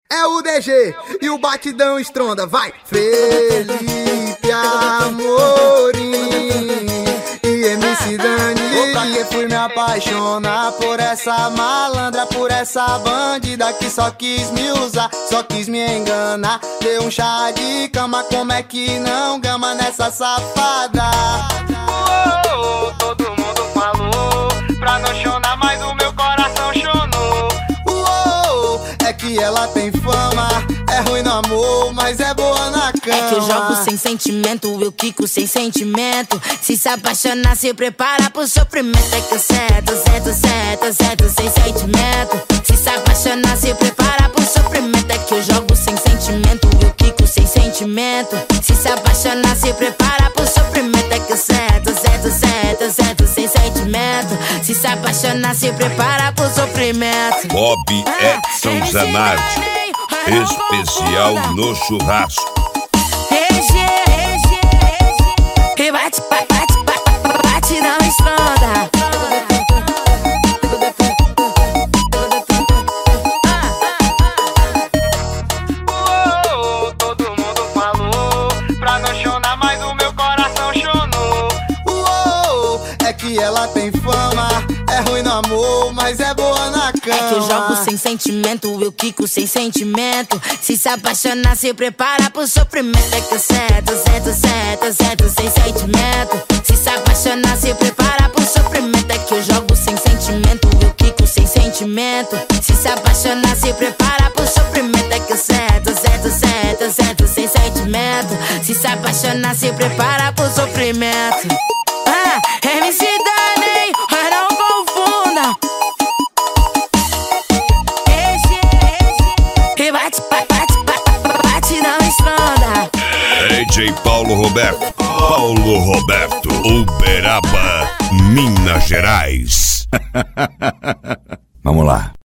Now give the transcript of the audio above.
É o DG e o batidão estronda, vai! Felipe Amorim e MC Dani. Ou pra que fui me apaixonar por essa malandra, por essa bandida que só quis me usar, só quis me enganar. Deu um chá de cama, como é que não gama nessa safada? Todo mundo falou pra não chorar, mas o meu coração chonou. É que ela tem fama, é ruim no amor, mas é boa na cama. É que eu jogo sem sentimento, eu quico sem sentimento. Se apaixonar, se prepara pro sofrimento. É que eu certo sem sentimento. Se apaixonar, se prepara pro sofrimento. É que eu jogo sem sentimento, eu quico sem sentimento. Se apaixonar, se prepara pro sofrimento. É que eu certo sem sentimento. Se apaixonar, se prepara pro sofrimento. Bob Edson Zanardi, especial no churrasco. E bate, não estronda. Todo mundo falou pra não chorar, mas o meu coração chonou. É que ela tem fama, é ruim no amor, mas é boa na cama. É que eu jogo sem sentimento, eu quico sem sentimento. Se apaixonar, se prepara pro sofrimento. É que eu certo sem sentimento. Se apaixonar, se prepara pro sofrimento. É que eu jogo sem sentimento, eu quico sem sentimento. Se apaixonar, se prepara pro sofrimento. É que eu certo sem sentimento. Se apaixonar, se prepara pro sofrimento. MC Dani, mas não confunda. E bate, não estronda. DJ Paulo Roberto, Uberaba, Minas Gerais. Vamos lá.